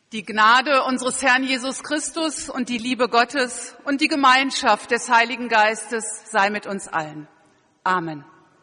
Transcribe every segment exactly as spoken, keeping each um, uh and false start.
Die Gnade unseres Herrn Jesus Christus und die Liebe Gottes und die Gemeinschaft des Heiligen Geistes sei mit uns allen. Amen.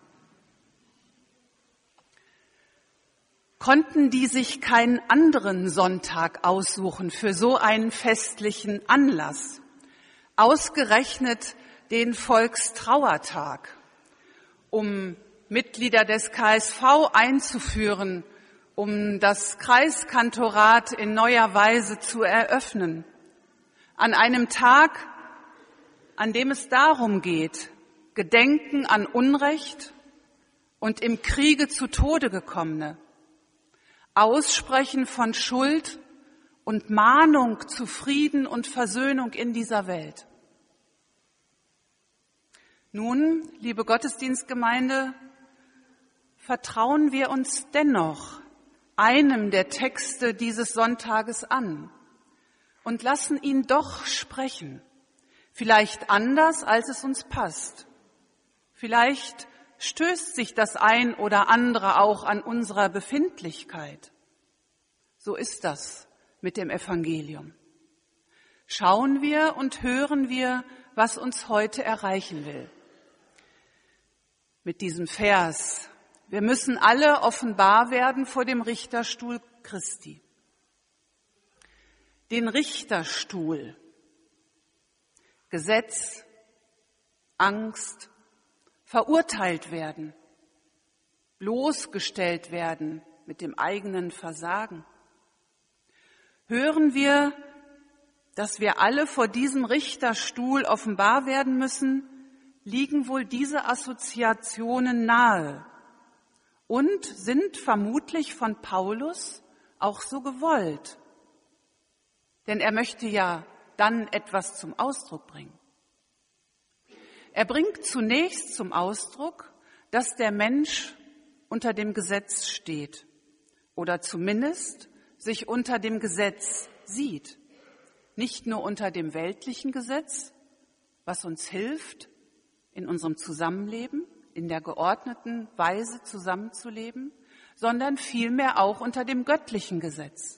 Konnten die sich keinen anderen Sonntag aussuchen für so einen festlichen Anlass? Ausgerechnet den Volkstrauertag, um Mitglieder des K S V einzuführen, um das Kreiskantorat in neuer Weise zu eröffnen. An einem Tag, an dem es darum geht, Gedenken an Unrecht und im Kriege zu Tode gekommene, Aussprechen von Schuld und Mahnung zu Frieden und Versöhnung in dieser Welt. Nun, liebe Gottesdienstgemeinde, vertrauen wir uns dennoch einem der Texte dieses Sonntages an und lassen ihn doch sprechen, vielleicht anders, als es uns passt. Vielleicht stößt sich das ein oder andere auch an unserer Befindlichkeit. So ist das mit dem Evangelium. Schauen wir und hören wir, was uns heute erreichen will. Mit diesem Vers: Wir müssen alle offenbar werden vor dem Richterstuhl Christi. Den Richterstuhl. Gesetz, Angst, verurteilt werden, bloßgestellt werden mit dem eigenen Versagen. Hören wir, dass wir alle vor diesem Richterstuhl offenbar werden müssen, liegen wohl diese Assoziationen nahe und sind vermutlich von Paulus auch so gewollt. Denn er möchte ja dann etwas zum Ausdruck bringen. Er bringt zunächst zum Ausdruck, dass der Mensch unter dem Gesetz steht oder zumindest sich unter dem Gesetz sieht. Nicht nur unter dem weltlichen Gesetz, was uns hilft, in unserem Zusammenleben, in der geordneten Weise zusammenzuleben, sondern vielmehr auch unter dem göttlichen Gesetz.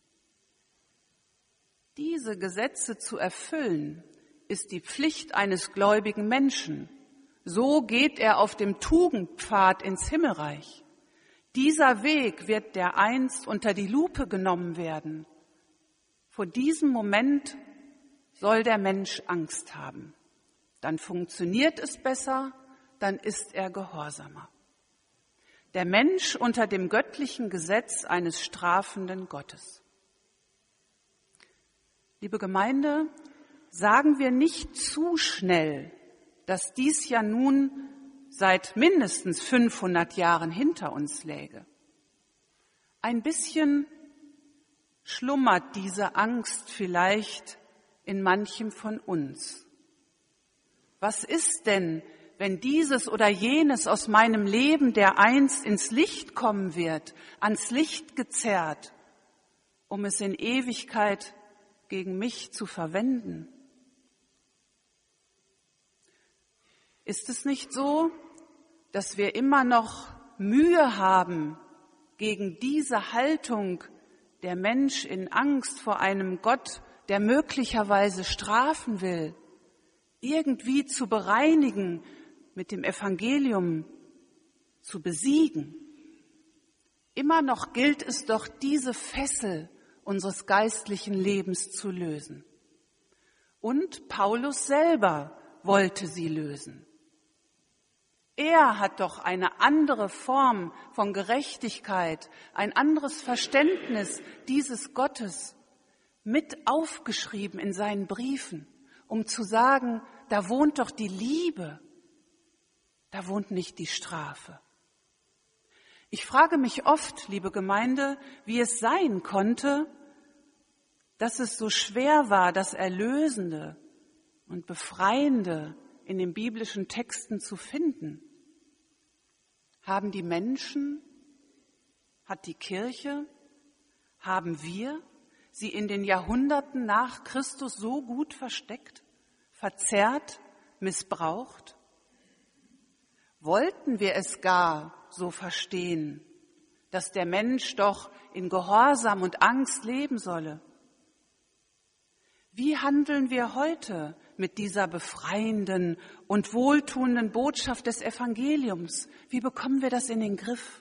Diese Gesetze zu erfüllen, ist die Pflicht eines gläubigen Menschen. So geht er auf dem Tugendpfad ins Himmelreich. Dieser Weg wird dereinst unter die Lupe genommen werden. Vor diesem Moment soll der Mensch Angst haben. Dann funktioniert es besser, dann ist er gehorsamer. Der Mensch unter dem göttlichen Gesetz eines strafenden Gottes. Liebe Gemeinde, sagen wir nicht zu schnell, dass dies ja nun seit mindestens fünfhundert Jahren hinter uns läge. Ein bisschen schlummert diese Angst vielleicht in manchem von uns. Was ist denn, wenn dieses oder jenes aus meinem Leben dereinst ins Licht kommen wird, ans Licht gezerrt, um es in Ewigkeit gegen mich zu verwenden? Ist es nicht so, dass wir immer noch Mühe haben, gegen diese Haltung, der Mensch in Angst vor einem Gott, der möglicherweise strafen will, irgendwie zu bereinigen, mit dem Evangelium zu besiegen? Immer noch gilt es doch, diese Fessel unseres geistlichen Lebens zu lösen. Und Paulus selber wollte sie lösen. Er hat doch eine andere Form von Gerechtigkeit, ein anderes Verständnis dieses Gottes mit aufgeschrieben in seinen Briefen, um zu sagen, da wohnt doch die Liebe, da wohnt nicht die Strafe. Ich frage mich oft, liebe Gemeinde, wie es sein konnte, dass es so schwer war, das Erlösende und Befreiende in den biblischen Texten zu finden. Haben die Menschen, hat die Kirche, haben wir sie in den Jahrhunderten nach Christus so gut versteckt, verzerrt, missbraucht? Wollten wir es gar so verstehen, dass der Mensch doch in Gehorsam und Angst leben solle. Wie handeln wir heute mit dieser befreienden und wohltuenden Botschaft des Evangeliums? Wie bekommen wir das in den Griff?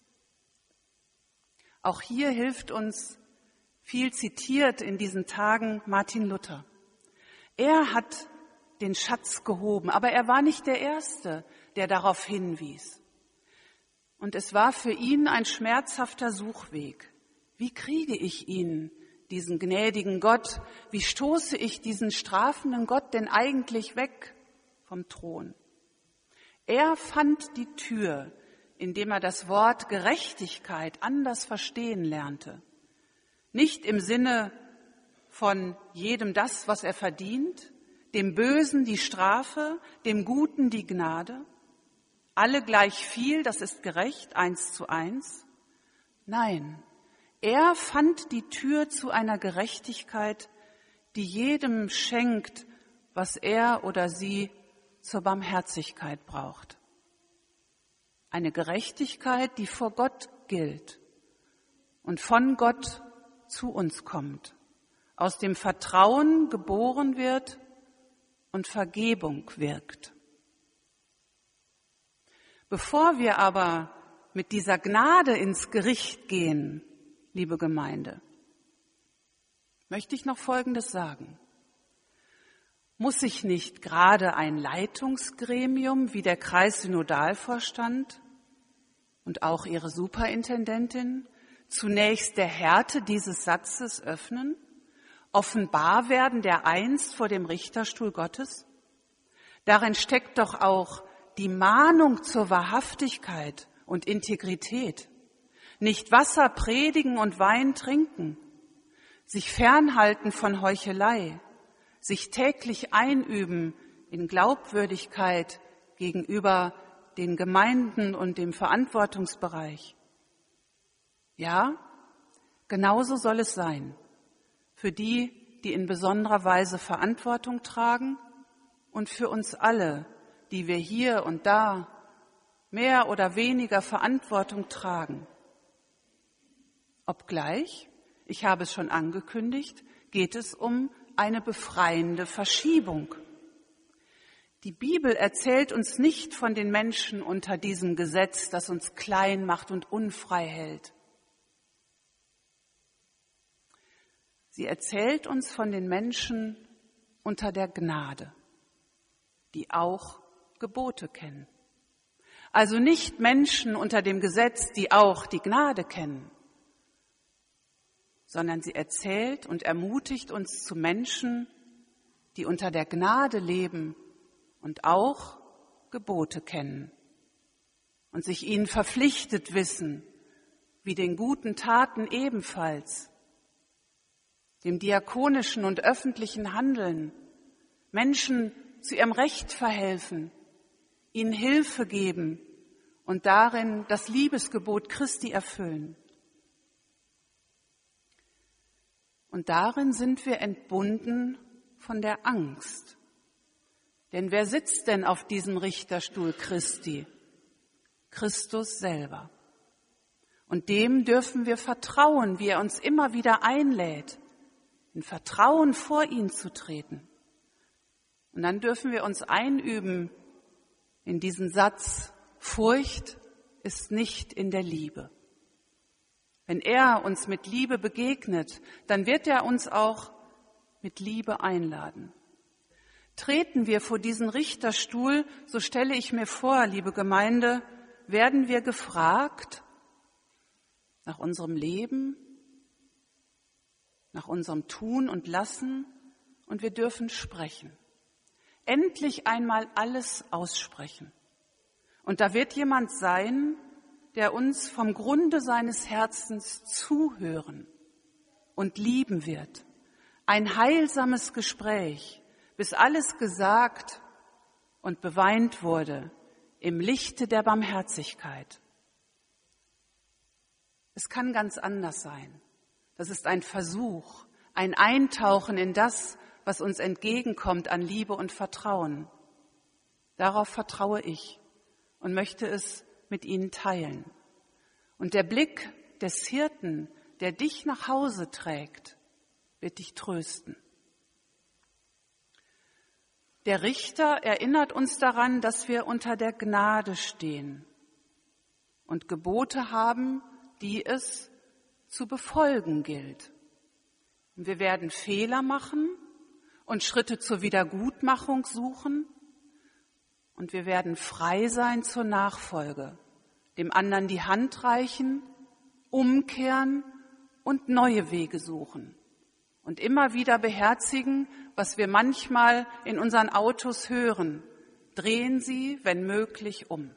Auch hier hilft uns, viel zitiert in diesen Tagen, Martin Luther. Er hat den Schatz gehoben, aber er war nicht der Erste, der darauf hinwies. Und es war für ihn ein schmerzhafter Suchweg. Wie kriege ich ihn, diesen gnädigen Gott? Wie stoße ich diesen strafenden Gott denn eigentlich weg vom Thron? Er fand die Tür, indem er das Wort Gerechtigkeit anders verstehen lernte. Nicht im Sinne von jedem das, was er verdient, dem Bösen die Strafe, dem Guten die Gnade, alle gleich viel, das ist gerecht, eins zu eins. Nein, er fand die Tür zu einer Gerechtigkeit, die jedem schenkt, was er oder sie zur Barmherzigkeit braucht. Eine Gerechtigkeit, die vor Gott gilt und von Gott zu uns kommt, aus dem Vertrauen geboren wird und Vergebung wirkt. Bevor wir aber mit dieser Gnade ins Gericht gehen, liebe Gemeinde, möchte ich noch Folgendes sagen. Muss sich nicht gerade ein Leitungsgremium wie der Kreissynodalvorstand und auch ihre Superintendentin zunächst der Härte dieses Satzes öffnen, offenbar werden der einst vor dem Richterstuhl Gottes? Darin steckt doch auch die Mahnung zur Wahrhaftigkeit und Integrität. Nicht Wasser predigen und Wein trinken, sich fernhalten von Heuchelei, sich täglich einüben in Glaubwürdigkeit gegenüber den Gemeinden und dem Verantwortungsbereich. Ja, genauso soll es sein. Für die, die in besonderer Weise Verantwortung tragen und für uns alle, die wir hier und da mehr oder weniger Verantwortung tragen. Obgleich, ich habe es schon angekündigt, geht es um eine befreiende Verschiebung. Die Bibel erzählt uns nicht von den Menschen unter diesem Gesetz, das uns klein macht und unfrei hält. Sie erzählt uns von den Menschen unter der Gnade, die auch Gebote kennen. Also nicht Menschen unter dem Gesetz, die auch die Gnade kennen, sondern sie erzählt und ermutigt uns zu Menschen, die unter der Gnade leben und auch Gebote kennen und sich ihnen verpflichtet wissen, wie den guten Taten ebenfalls, dem diakonischen und öffentlichen Handeln, Menschen zu ihrem Recht verhelfen, ihnen Hilfe geben und darin das Liebesgebot Christi erfüllen. Und darin sind wir entbunden von der Angst. Denn wer sitzt denn auf diesem Richterstuhl Christi? Christus selber. Und dem dürfen wir vertrauen, wie er uns immer wieder einlädt, in Vertrauen vor ihn zu treten. Und dann dürfen wir uns einüben in diesen Satz, Furcht ist nicht in der Liebe. Wenn er uns mit Liebe begegnet, dann wird er uns auch mit Liebe einladen. Treten wir vor diesen Richterstuhl, so stelle ich mir vor, liebe Gemeinde, werden wir gefragt nach unserem Leben, nach unserem Tun und Lassen, und wir dürfen sprechen. Endlich einmal alles aussprechen. Und da wird jemand sein, der uns vom Grunde seines Herzens zuhören und lieben wird. Ein heilsames Gespräch, bis alles gesagt und beweint wurde im Lichte der Barmherzigkeit. Es kann ganz anders sein. Das ist ein Versuch, ein Eintauchen in das, was uns entgegenkommt an Liebe und Vertrauen. Darauf vertraue ich und möchte es mit Ihnen teilen. Und der Blick des Hirten, der dich nach Hause trägt, wird dich trösten. Der Richter erinnert uns daran, dass wir unter der Gnade stehen und Gebote haben, die es zu befolgen gilt. Und wir werden Fehler machen und Schritte zur Wiedergutmachung suchen und wir werden frei sein zur Nachfolge, dem anderen die Hand reichen, umkehren und neue Wege suchen und immer wieder beherzigen, was wir manchmal in unseren Autos hören. Drehen Sie, wenn möglich, um.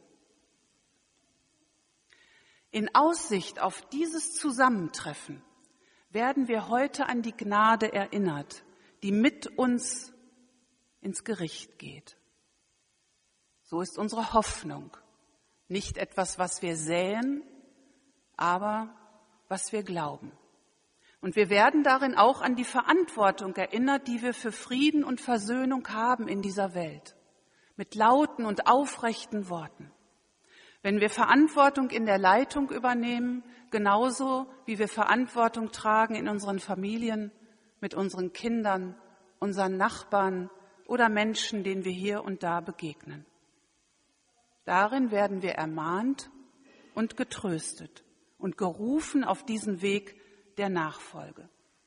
In Aussicht auf dieses Zusammentreffen werden wir heute an die Gnade erinnert, die mit uns ins Gericht geht. So ist unsere Hoffnung. Nicht etwas, was wir säen, aber was wir glauben. Und wir werden darin auch an die Verantwortung erinnert, die wir für Frieden und Versöhnung haben in dieser Welt. Mit lauten und aufrechten Worten. Wenn wir Verantwortung in der Leitung übernehmen, genauso wie wir Verantwortung tragen in unseren Familien, mit unseren Kindern, unseren Nachbarn oder Menschen, denen wir hier und da begegnen. Darin werden wir ermahnt und getröstet und gerufen auf diesen Weg der Nachfolge.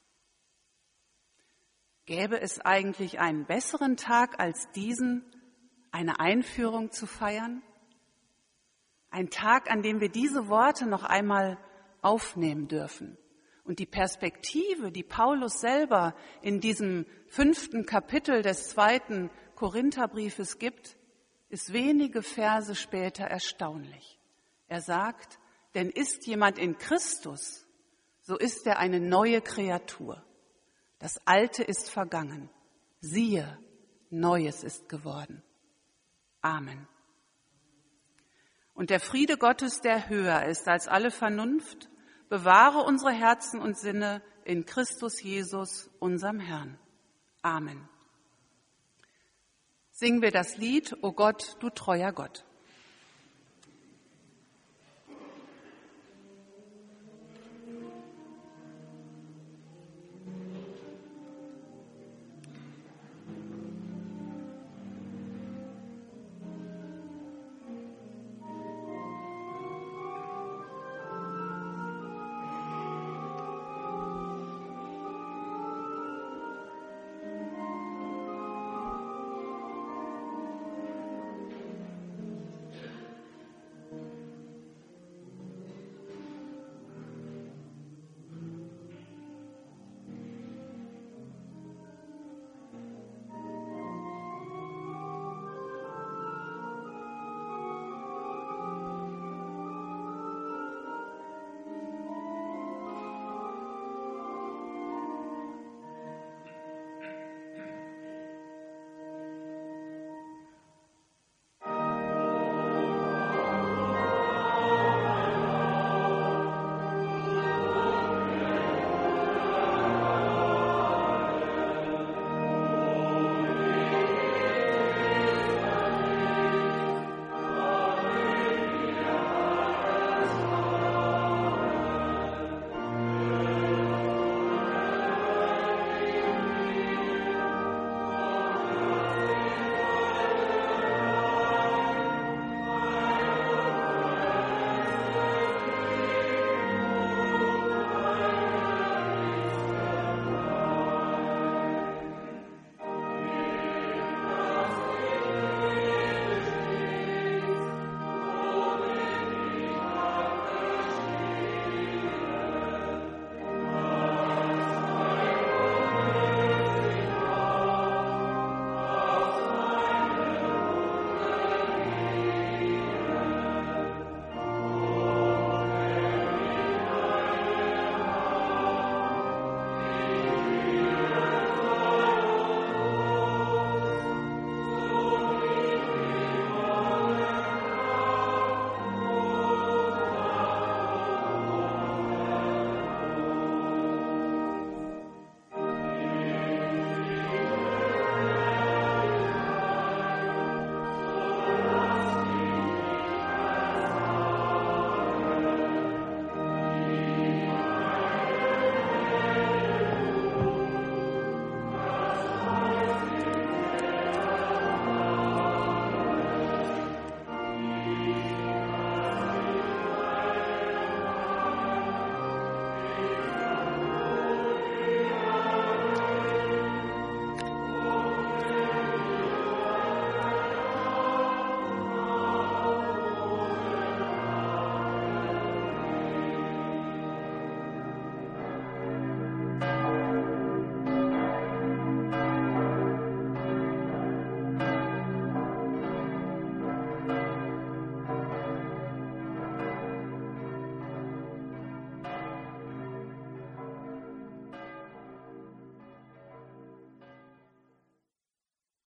Gäbe es eigentlich einen besseren Tag als diesen, eine Einführung zu feiern? Ein Tag, an dem wir diese Worte noch einmal aufnehmen dürfen. Und die Perspektive, die Paulus selber in diesem fünften Kapitel des zweiten Korintherbriefes gibt, ist wenige Verse später erstaunlich. Er sagt, denn ist jemand in Christus, so ist er eine neue Kreatur. Das Alte ist vergangen. Siehe, Neues ist geworden. Amen. Und der Friede Gottes, der höher ist als alle Vernunft, bewahre unsere Herzen und Sinne in Christus Jesus, unserem Herrn. Amen. Singen wir das Lied, O Gott, du treuer Gott.